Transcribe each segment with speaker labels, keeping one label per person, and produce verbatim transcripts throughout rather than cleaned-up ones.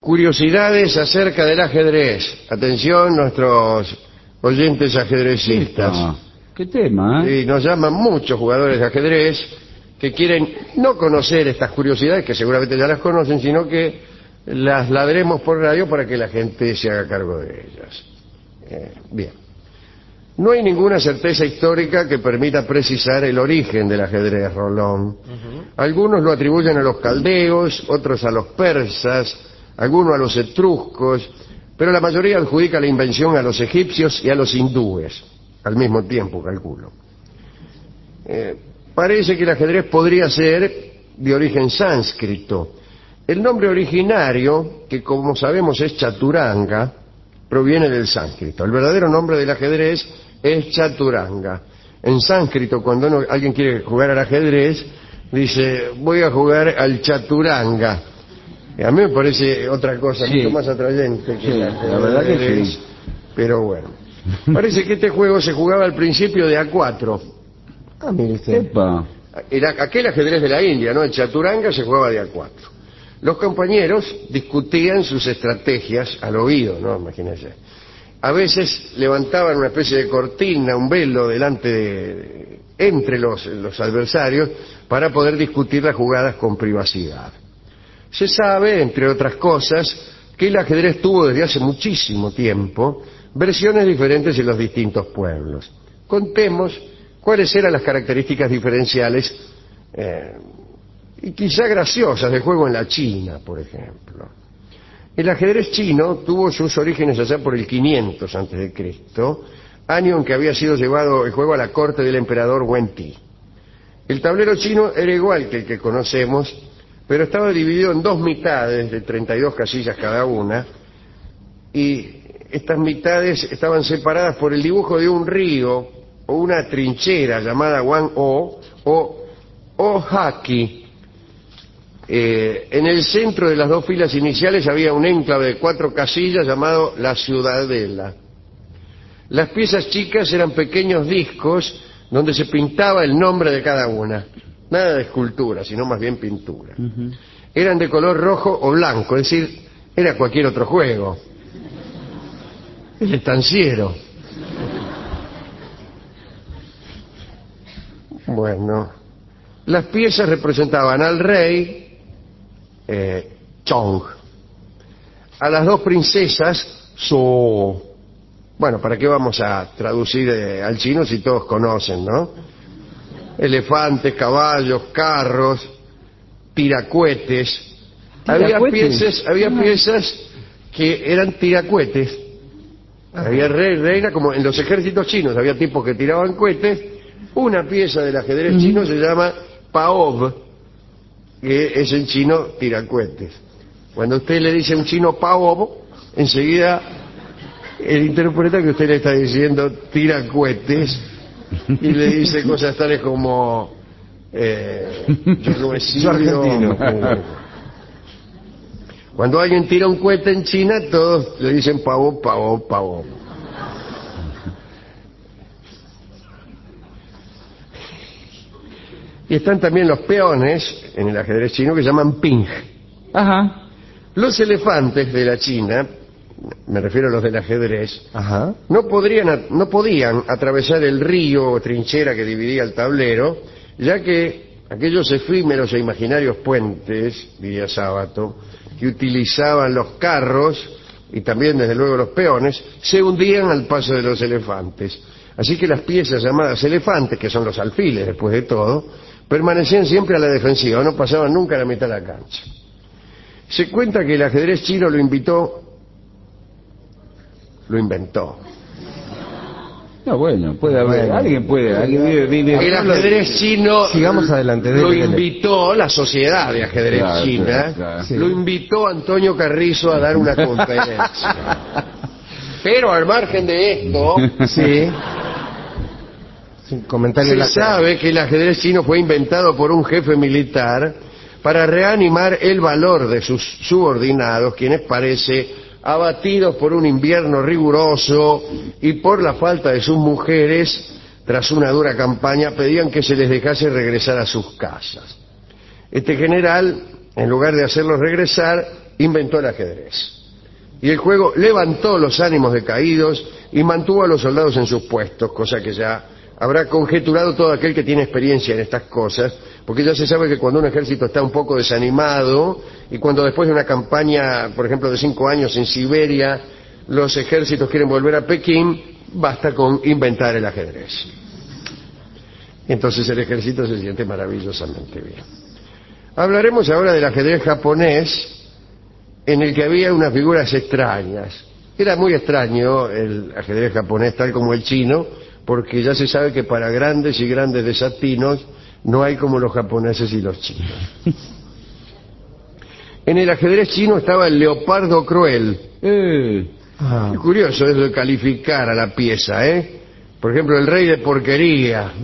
Speaker 1: curiosidades acerca del ajedrez. Atención, nuestros oyentes ajedrecistas.
Speaker 2: Epa, ¿qué tema? ¿eh?
Speaker 1: Y nos llaman muchos jugadores de ajedrez que quieren no conocer estas curiosidades, que seguramente ya las conocen, sino que las ladremos por radio para que la gente se haga cargo de ellas. Eh, bien. No hay ninguna certeza histórica que permita precisar el origen del ajedrez, Rolón. Uh-huh. Algunos lo atribuyen a los caldeos, otros a los persas, algunos a los etruscos, pero la mayoría adjudica la invención a los egipcios y a los hindúes, al mismo tiempo, calculo. Eh, parece que el ajedrez podría ser de origen sánscrito. El nombre originario, que como sabemos es chaturanga, proviene del sánscrito. El verdadero nombre del ajedrez es chaturanga. En sánscrito, cuando uno, alguien quiere jugar al ajedrez, dice, voy a jugar al chaturanga. Y a mí me parece otra cosa sí. mucho más atrayente que
Speaker 2: sí,
Speaker 1: la,
Speaker 2: la verdad que sí.
Speaker 1: Pero bueno, parece que este juego se jugaba al principio de A cuatro.
Speaker 2: Ah, mire usted. Epa.
Speaker 1: Era aquel ajedrez de la India, ¿no? El chaturanga se jugaba de A cuatro. Los compañeros discutían sus estrategias al oído, ¿no? Imagínense. A veces levantaban una especie de cortina, un velo delante de, entre los, los adversarios para poder discutir las jugadas con privacidad. Se sabe, entre otras cosas, que el ajedrez tuvo desde hace muchísimo tiempo versiones diferentes en los distintos pueblos. Contemos cuáles eran las características diferenciales eh, y quizá graciosas del juego en la China, por ejemplo. El ajedrez chino tuvo sus orígenes allá por el quinientos antes de Cristo, año en que había sido llevado el juego a la corte del emperador Wen Ti. El tablero chino era igual que el que conocemos, pero estaba dividido en dos mitades de treinta y dos casillas cada una, y estas mitades estaban separadas por el dibujo de un río o una trinchera llamada Wan-O o O-Haki. Eh, en el centro de las dos filas iniciales había un enclave de cuatro casillas llamado la Ciudadela. Las piezas chicas eran pequeños discos donde se pintaba el nombre de cada una. Nada de escultura, sino más bien pintura. Uh-huh. Eran de color rojo o blanco, es decir, era cualquier otro juego. El estanciero. Bueno, las piezas representaban al rey, eh, Chong, a las dos princesas, Su. Bueno, ¿para qué vamos a traducir eh, al chino si todos conocen, no? Elefantes, caballos, carros, tiracuetes. Había piezas, había piezas que eran tiracuetes. Había rey, reina, como en los ejércitos chinos, había tipos que tiraban cohetes. Una pieza del ajedrez chino uh-huh. se llama Paob, que es en chino tiracuetes. Cuando usted le dice a un chino Paob, enseguida él interpreta que usted le está diciendo tiracuetes y le dice cosas tales como eh, yo no he sido argentino. Cuando alguien tira un cohete en China, todos le dicen pavo, pavo, pavo. Y están también los peones en el ajedrez chino que se llaman ping.
Speaker 2: Ajá.
Speaker 1: Los elefantes de la China, me refiero a los del ajedrez,
Speaker 2: Ajá.
Speaker 1: no podrían, no podían atravesar el río o trinchera que dividía el tablero, ya que aquellos efímeros e imaginarios puentes, diría Sábato, que utilizaban los carros y también desde luego los peones, se hundían al paso de los elefantes. Así que las piezas llamadas elefantes, que son los alfiles después de todo, permanecían siempre a la defensiva, no pasaban nunca a la mitad de la cancha. Se cuenta que el ajedrez chino lo invitó, lo inventó.
Speaker 2: No, bueno, puede haber, bueno, alguien puede, alguien vive, vive.
Speaker 1: El ajedrez chino
Speaker 2: sigamos adelante,
Speaker 1: lo invitó la Sociedad de Ajedrez
Speaker 2: claro,
Speaker 1: China,
Speaker 2: claro, claro. Sí.
Speaker 1: Lo invitó Antonio Carrizo a dar una conferencia. Pero al margen de esto,
Speaker 2: sí. Sin comentario
Speaker 1: se
Speaker 2: la
Speaker 1: sabe que el ajedrez chino fue inventado por un jefe militar para reanimar el valor de sus subordinados, quienes parece abatidos por un invierno riguroso y por la falta de sus mujeres, tras una dura campaña, pedían que se les dejase regresar a sus casas. Este general, en lugar de hacerlos regresar, inventó el ajedrez. Y el juego levantó los ánimos decaídos y mantuvo a los soldados en sus puestos, cosa que ya habrá conjeturado todo aquel que tiene experiencia en estas cosas, porque ya se sabe que cuando un ejército está un poco desanimado y cuando después de una campaña, por ejemplo, de cinco años en Siberia, los ejércitos quieren volver a Pekín, basta con inventar el ajedrez. Entonces el ejército se siente maravillosamente bien. Hablaremos ahora del ajedrez japonés, en el que había unas figuras extrañas. Era muy extraño el ajedrez japonés, tal como el chino, porque ya se sabe que para grandes y grandes desatinos no hay como los japoneses y los chinos. En el ajedrez chino estaba el leopardo cruel.
Speaker 2: Eh.
Speaker 1: Ah. Qué curioso eso de calificar a la pieza, ¿eh? Por ejemplo, el rey de porquería.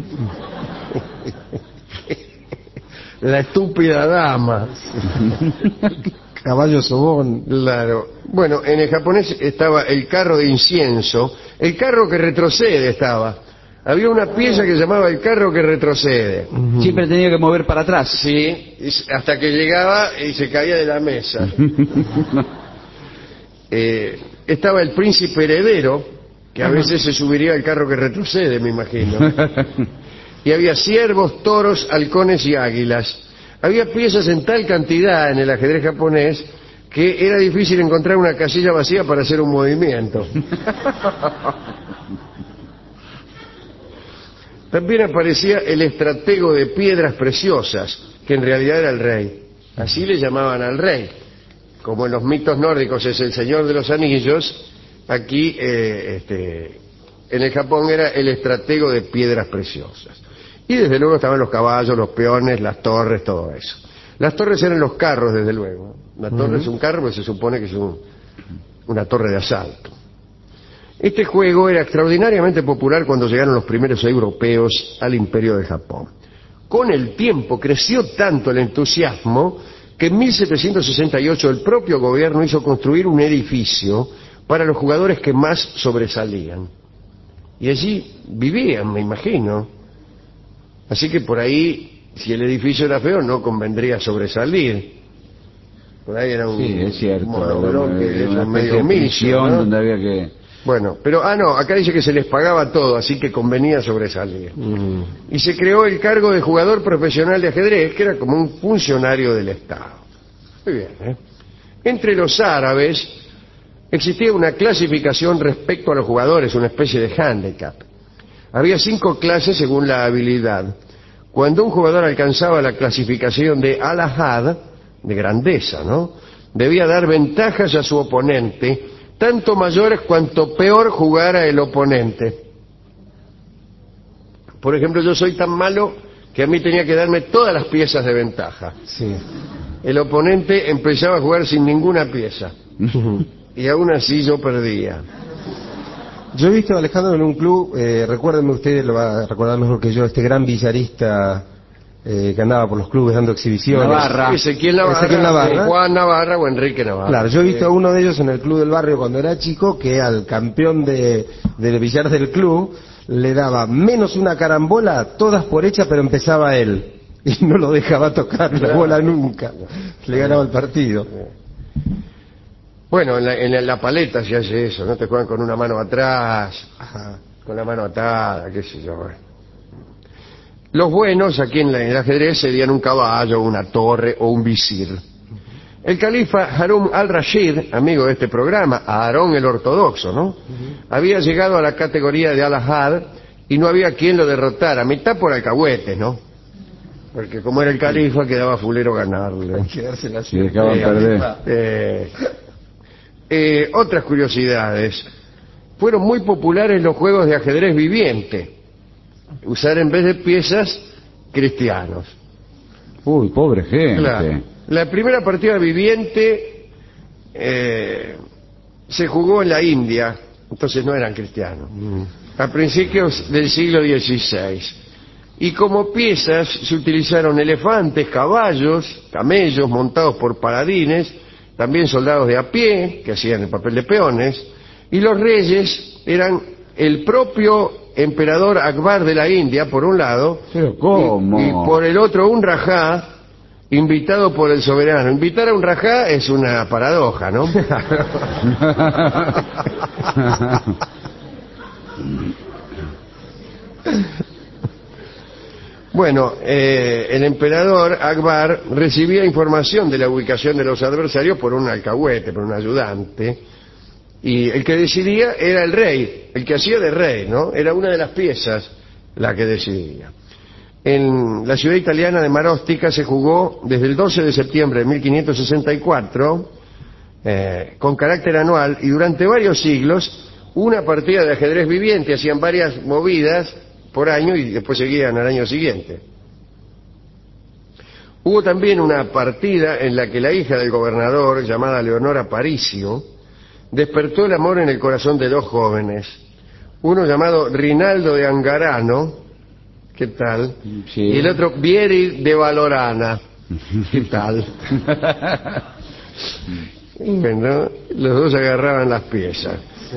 Speaker 1: La estúpida dama.
Speaker 3: Caballo sobón.
Speaker 1: Claro. Bueno, en el japonés estaba el carro de incienso, el carro que retrocede estaba. Había una pieza que se llamaba el carro que retrocede.
Speaker 2: Uh-huh. Siempre tenía que mover para atrás.
Speaker 1: Sí, hasta que llegaba y se caía de la mesa. eh, estaba el príncipe heredero, que a veces se subiría al carro que retrocede, me imagino. Y había ciervos, toros, halcones y águilas. Había piezas en tal cantidad en el ajedrez japonés que era difícil encontrar una casilla vacía para hacer un movimiento. También aparecía el estratego de piedras preciosas, que en realidad era el rey. Así le llamaban al rey. Como en los mitos nórdicos es el Señor de los Anillos, aquí eh, este, en el Japón era el estratego de piedras preciosas. Y desde luego estaban los caballos, los peones, las torres, todo eso. Las torres eran los carros, desde luego. La torre uh-huh. es un carro, pero se supone que es un, una torre de asalto. Este juego era extraordinariamente popular cuando llegaron los primeros europeos al imperio de Japón. Con el tiempo creció tanto el entusiasmo que en mil setecientos sesenta y ocho el propio gobierno hizo construir un edificio para los jugadores que más sobresalían. Y allí vivían, me imagino. Así que por ahí, si el edificio era feo, no convendría sobresalir. Por ahí era un,
Speaker 2: sí, es cierto,
Speaker 1: monobloque,
Speaker 2: una
Speaker 1: medio misión,
Speaker 2: ¿no? Donde había que...
Speaker 1: Bueno, pero, ah, no, acá dice que se les pagaba todo, así que convenía sobresalir. Mm. Y se creó el cargo de jugador profesional de ajedrez, que era como un funcionario del Estado. Muy bien, ¿eh? Entre los árabes existía una clasificación respecto a los jugadores, una especie de handicap. Había cinco clases según la habilidad. Cuando un jugador alcanzaba la clasificación de Al-Ahad, de grandeza, ¿no?, debía dar ventajas a su oponente, tanto mayores cuanto peor jugara el oponente. Por ejemplo, yo soy tan malo que a mí tenía que darme todas las piezas de ventaja.
Speaker 3: Sí.
Speaker 1: El oponente empezaba a jugar sin ninguna pieza. Y aún así yo perdía.
Speaker 3: Yo he visto a Alejandro en un club, eh, recuérdenme ustedes, lo va a recordar mejor que yo, este gran billarista eh, que andaba por los clubes dando exhibiciones.
Speaker 1: Navarra. Ezequiel Navarra,
Speaker 3: Ezequiel Navarra.
Speaker 1: Juan Navarra o Enrique Navarra.
Speaker 3: Claro, yo he visto a uno de ellos en el club del barrio cuando era chico, que al campeón de, del billar del club le daba menos una carambola, todas por hecha, pero empezaba él. Y no lo dejaba tocar la bola nunca. Le ganaba el partido.
Speaker 1: Bueno, en la, en la paleta se hace eso, ¿no? Te juegan con una mano atrás, ajá, con la mano atada, qué sé yo. Bueno. Los buenos aquí en, la, en el ajedrez serían un caballo, una torre o un visir. El califa Harún al-Rashid, amigo de este programa, Aarón el ortodoxo, ¿no? Uh-huh. Había llegado a la categoría de Al-Ahad y no había quien lo derrotara, mitad por alcahuetes, ¿no? Porque como era el califa quedaba fulero ganarle.
Speaker 2: Sí, dejaban eh, perder.
Speaker 1: Eh, Eh, otras curiosidades. Fueron muy populares los juegos de ajedrez viviente. Usar en vez de piezas, cristianos.
Speaker 2: Uy, pobre gente.
Speaker 1: Claro. La primera partida viviente eh, se jugó en la India, entonces no eran cristianos. Mm. A principios del siglo dieciséis. Y como piezas se utilizaron elefantes, caballos, camellos montados por paladines, también soldados de a pie, que hacían el papel de peones, y los reyes eran el propio emperador Akbar de la India, por un lado,
Speaker 2: ¿Pero cómo?
Speaker 1: Y, y por el otro un rajá, invitado por el soberano. Invitar a un rajá es una paradoja, ¿no? Bueno, eh, el emperador Akbar recibía información de la ubicación de los adversarios por un alcahuete, por un ayudante, y el que decidía era el rey, el que hacía de rey, ¿no? Era una de las piezas la que decidía. En la ciudad italiana de Marostica se jugó desde el doce de septiembre de mil quinientos sesenta y cuatro, eh, con carácter anual, y durante varios siglos, una partida de ajedrez viviente. Hacían varias movidas por año y después seguían al año siguiente. Hubo también una partida en la que la hija del gobernador, llamada Leonora Paricio, despertó el amor en el corazón de dos jóvenes, uno llamado Rinaldo de Angarano, ¿qué tal?
Speaker 2: Sí.
Speaker 1: Y el otro Vieri de Valorana, ¿qué tal? Bueno, los dos agarraban las piezas. Sí.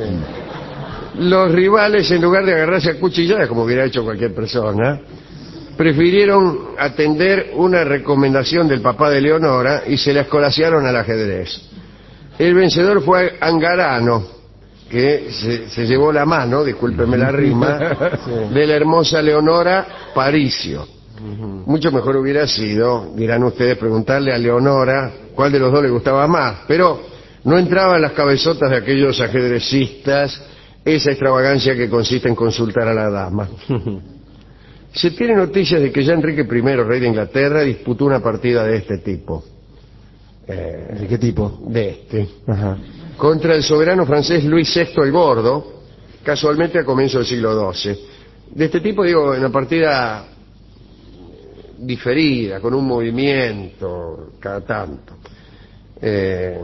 Speaker 1: Los rivales, en lugar de agarrarse a cuchilladas, como hubiera hecho cualquier persona, prefirieron atender una recomendación del papá de Leonora y se la escolasearon al ajedrez. El vencedor fue Angarano, que se, se llevó la mano, discúlpeme la rima, sí, de la hermosa Leonora Paricio. Uh-huh. Mucho mejor hubiera sido, dirán ustedes, preguntarle a Leonora cuál de los dos le gustaba más, pero no entraba en las cabezotas de aquellos ajedrecistas esa extravagancia que consiste en consultar a la dama. Se tiene noticias de que ya Enrique primero, rey de Inglaterra, disputó una partida de este tipo. Eh,
Speaker 3: ¿De qué tipo?
Speaker 1: De este.
Speaker 3: Ajá.
Speaker 1: Contra el soberano francés Luis sexto el Gordo, casualmente a comienzos del siglo doce. De este tipo, digo, una partida diferida, con un movimiento cada tanto. Eh,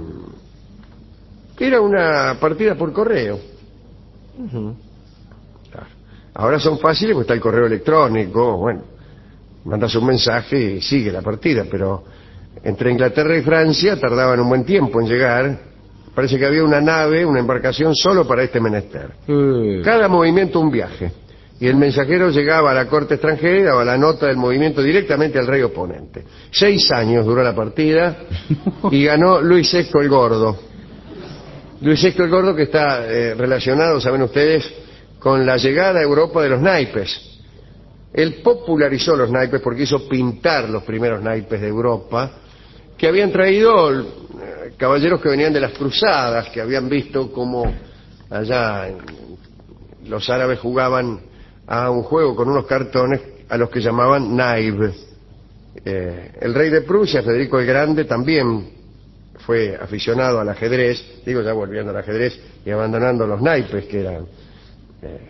Speaker 1: era una partida por correo. Uh-huh. Claro. Ahora son fáciles porque está el correo electrónico, bueno, mandas un mensaje y sigue la partida, pero entre Inglaterra y Francia tardaban un buen tiempo en llegar. Parece que había una nave, una embarcación solo para este menester. Uh. Cada movimiento un viaje, y el mensajero llegaba a la corte extranjera y daba la nota del movimiento directamente al rey oponente. Seis años duró la partida y ganó Luis sexto el Gordo. Luis sexto el Gordo, que está eh, relacionado, saben ustedes, con la llegada a Europa de los naipes. Él popularizó los naipes porque hizo pintar los primeros naipes de Europa, que habían traído eh, caballeros que venían de las cruzadas, que habían visto cómo allá los árabes jugaban a un juego con unos cartones a los que llamaban naib. Eh, el rey de Prusia, Federico el Grande, también fue aficionado al ajedrez, digo ya volviendo al ajedrez y abandonando los naipes, que eran eh,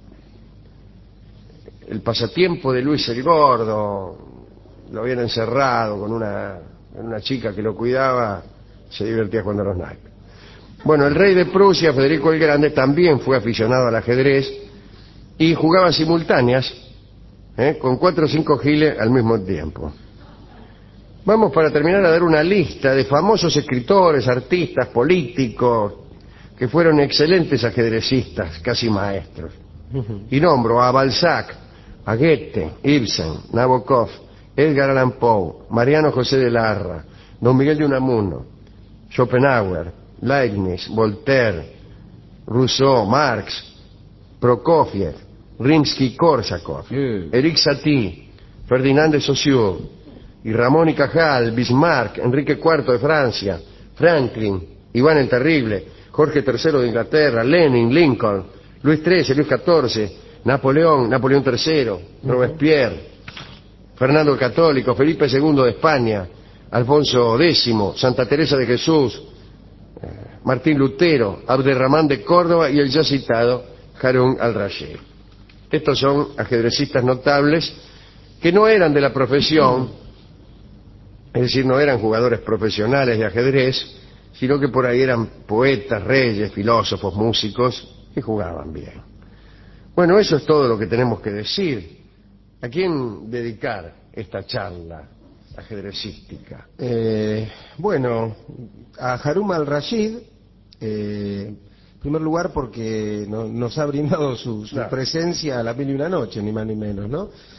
Speaker 1: el pasatiempo de Luis el Gordo. Lo habían encerrado con una, una chica que lo cuidaba, se divertía jugando a los naipes. Bueno, el rey de Prusia, Federico el Grande, también fue aficionado al ajedrez y jugaba simultáneas, ¿eh? con cuatro o cinco giles al mismo tiempo. Vamos, para terminar, a dar una lista de famosos escritores, artistas, políticos, que fueron excelentes ajedrecistas, casi maestros. Y nombro a Balzac, a Goethe, Ibsen, Nabokov, Edgar Allan Poe, Mariano José de Larra, Don Miguel de Unamuno, Schopenhauer, Leibniz, Voltaire, Rousseau, Marx, Prokofiev, Rimsky-Korsakov, mm. Eric Satie, Ferdinand de Saussure, y Ramón y Cajal, Bismarck, Enrique cuarto de Francia, Franklin, Iván el Terrible, Jorge tercero de Inglaterra, Lenin, Lincoln, Luis trece, Luis catorce, Napoleón, Napoleón tercero, Robespierre, Fernando el Católico, Felipe segundo de España, Alfonso décimo, Santa Teresa de Jesús, Martín Lutero, Abderramán de Córdoba y el ya citado Harún al-Rashid. Estos son ajedrecistas notables que no eran de la profesión, es decir, no eran jugadores profesionales de ajedrez, sino que por ahí eran poetas, reyes, filósofos, músicos, que jugaban bien. Bueno, eso es todo lo que tenemos que decir. ¿A quién dedicar esta charla ajedrecística?
Speaker 3: Eh, bueno, a Harún al-Rashid, eh, en primer lugar porque no, nos ha brindado su, su claro. presencia a la mil y una noche, ni más ni menos, ¿no?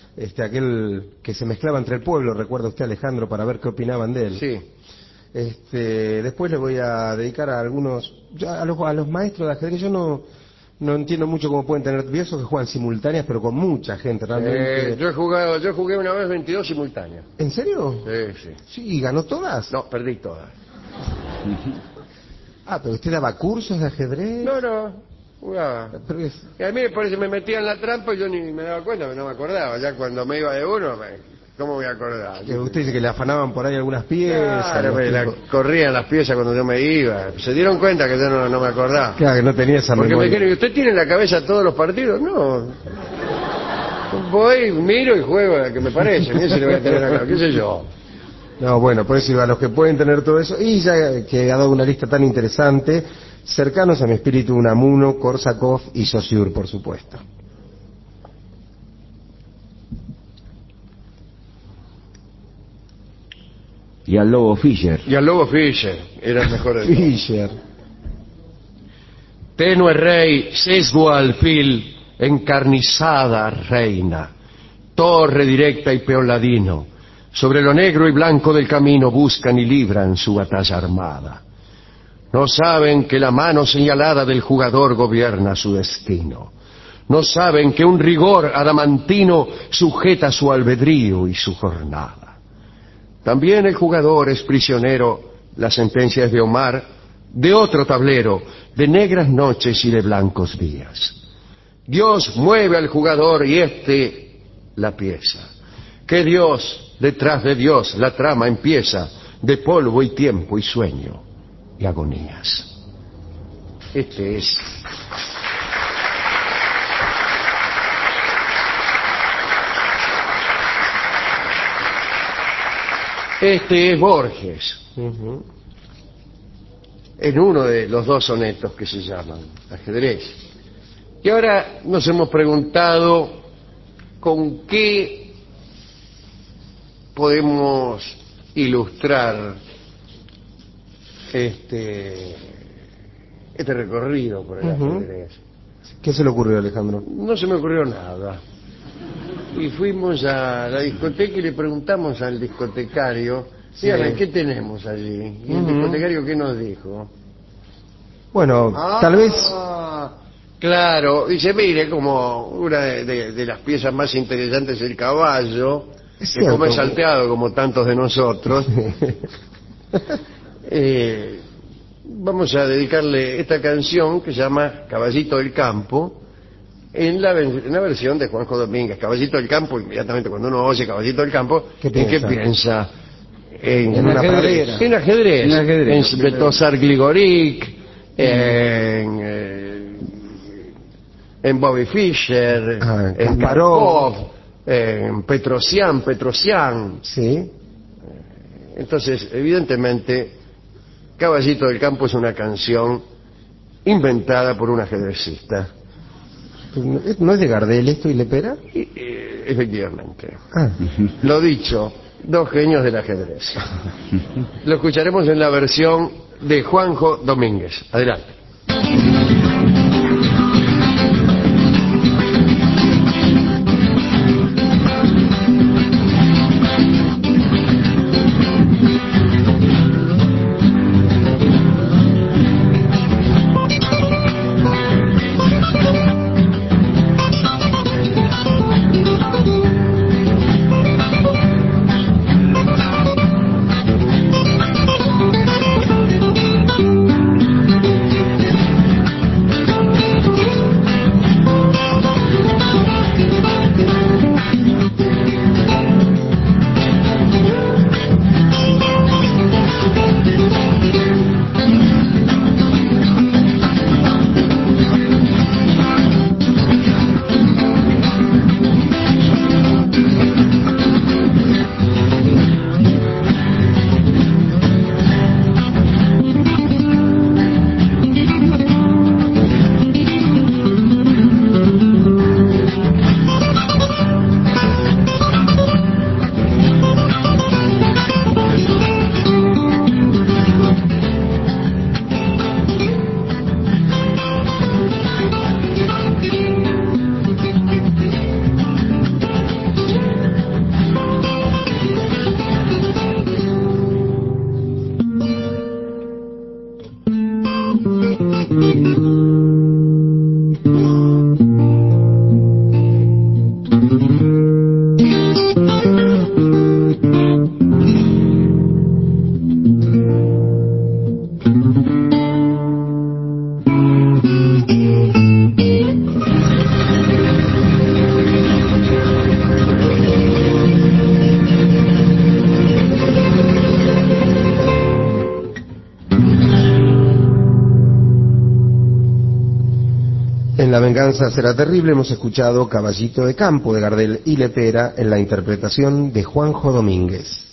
Speaker 3: este aquel que se mezclaba entre el pueblo, recuerda usted, Alejandro, para ver qué opinaban de él.
Speaker 1: Sí.
Speaker 3: Este, después le voy a dedicar a algunos, ya a los, a los maestros de ajedrez. Yo no, no entiendo mucho cómo pueden tener viejos que juegan simultáneas, pero con mucha gente, realmente.
Speaker 1: Eh, yo he jugado, yo jugué una vez veintidós simultáneas.
Speaker 3: ¿En serio?
Speaker 1: Sí, sí.
Speaker 3: Sí, ¿y ganó todas?
Speaker 1: No, perdí todas.
Speaker 3: Ah, pero usted daba cursos de ajedrez.
Speaker 1: No, no, jugaba.
Speaker 3: Pero es-
Speaker 1: Y a mí me parece me metía en la trampa y yo ni me daba cuenta, no me acordaba. Ya cuando me iba de uno, me- ¿cómo voy a acordar?
Speaker 3: que usted dice que le afanaban por ahí algunas piezas.
Speaker 1: Claro,
Speaker 3: los
Speaker 1: me la
Speaker 3: tipos-
Speaker 1: corrían las piezas cuando yo me iba. Se dieron cuenta que yo no, no me acordaba.
Speaker 3: Claro, que no tenía esa
Speaker 1: Porque me
Speaker 3: memoria.
Speaker 1: dijeron, ¿y usted tiene en la cabeza todos los partidos? No. Voy, miro y juego a la que me parece. Ni se le voy a tener acá, qué sé yo.
Speaker 3: No, bueno, por eso iba a los que pueden tener todo eso. Y ya que ha dado una lista tan interesante, cercanos a mi espíritu Unamuno, Korsakov y Saussure, por supuesto.
Speaker 2: Y al lobo Fischer.
Speaker 1: Y al lobo Fischer, era el mejor de todos.
Speaker 3: Fischer.
Speaker 1: Tenue rey, sesgo alfil, encarnizada reina, torre directa y peón ladino, sobre lo negro y blanco del camino buscan y libran su batalla armada. No saben que la mano señalada del jugador gobierna su destino. No saben que un rigor adamantino sujeta su albedrío y su jornada. También el jugador es prisionero, la sentencia es de Omar, de otro tablero, de negras noches y de blancos días. Dios mueve al jugador y éste la pieza. Que Dios, detrás de Dios, la trama empieza, de polvo y tiempo y sueño y agonías. Este es... Este es Borges,
Speaker 3: Ujú.
Speaker 1: en uno de los dos sonetos que se llaman Ajedrez. Y ahora nos hemos preguntado con qué podemos ilustrar este, este recorrido por el
Speaker 3: Ujú.
Speaker 1: ajedrez.
Speaker 3: ¿Qué se le ocurrió, Alejandro?
Speaker 1: No se me ocurrió nada. Y fuimos a la discoteca y le preguntamos al discotecario,
Speaker 3: Sí.
Speaker 1: dígame, ¿qué tenemos allí? Y el
Speaker 3: Ujú.
Speaker 1: discotecario, ¿qué nos dijo?
Speaker 3: Bueno, tal vez...
Speaker 1: Ah, claro, dice, mire, como una de, de- de las piezas más interesantes es el caballo,
Speaker 3: Es
Speaker 1: que como es
Speaker 3: cierto.
Speaker 1: salteado como tantos de nosotros, eh, vamos a dedicarle esta canción que se llama Caballito del Campo, en la, ven- en la versión de Juanjo Domínguez. Caballito del Campo, inmediatamente cuando uno oye Caballito del Campo,
Speaker 3: ¿Qué
Speaker 1: ¿en qué
Speaker 3: piensa?
Speaker 1: piensa? En,
Speaker 3: En una
Speaker 2: ajedrez.
Speaker 3: pradera.
Speaker 1: en ajedrez,
Speaker 2: En ajedrez.
Speaker 1: en Svetozar Gligorik, en, eh, en Bobby Fischer,
Speaker 3: Ah,
Speaker 1: en
Speaker 3: Kasparov.
Speaker 1: Karpov, en Petrosian, Petrosian.
Speaker 3: Sí.
Speaker 1: Entonces, evidentemente, Caballito del Campo es una canción inventada por un ajedrecista.
Speaker 3: ¿No es de Gardel esto y Lepera?
Speaker 1: Y, eh, efectivamente.
Speaker 3: Ah.
Speaker 1: Lo dicho, dos genios del ajedrez. Lo escucharemos en la versión de Juanjo Domínguez. Adelante.
Speaker 3: En La venganza será terrible hemos escuchado Caballito de campo de Gardel y Lepera en la interpretación de Juanjo Domínguez.